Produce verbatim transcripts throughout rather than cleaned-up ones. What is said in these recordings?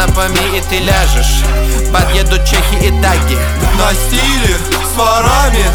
напомни, и ты ляжешь. Подъедут чехи и даги на стиле с ворами.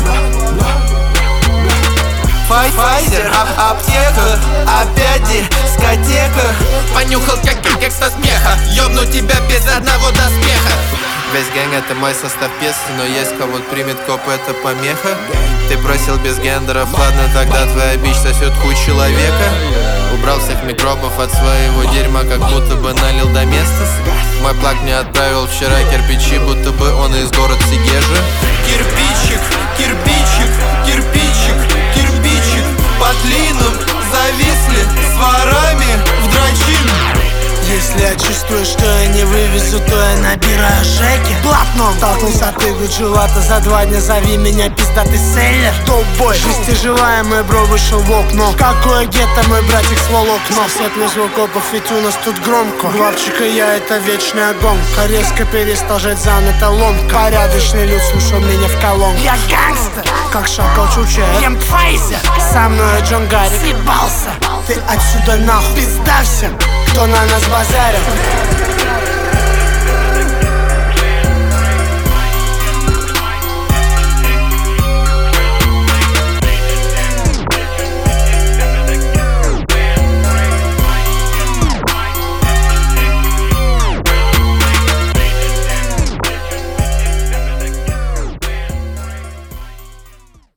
Файзер, ап аптека, опять дискотека. Понюхал как гангста смеха, ёбну тебя без одного доспеха. Весь гэнг это мой состав песни, но есть кого примет коп, это помеха. Ты просил без гендеров, ладно, тогда твоя бич сосет хуй человека. Убрал всех микробов от своего дерьма, как будто бы налил до места. Мой плак мне отправил вчера кирпичи, будто бы он из город Сегежи. Кирпичик, кирпичик, кирпичик, кирпичик. Под клином зависли с ворами в дрочину. Если я чувствую, что я не вывезу, то я набираю шеки. Блатном толкнулся ты, гуджевато за два дня. Зови меня пиздатый селлер. Топ-бой, шестиживая, мой бро вышел в окно. Какое гетто, мой братик с волокно. Сосед на звукопов, ведь у нас тут громко. Главчика я, это вечная гонка. Резко перестал жать занята ломка. Порядочный люд слушал меня в колонке. Я гангстер, как шакал Чуче. Ем Файзер, со мной Джон Гарри. Съебался, ты отсюда нахуй. Пизда всем, кто на нас базарит.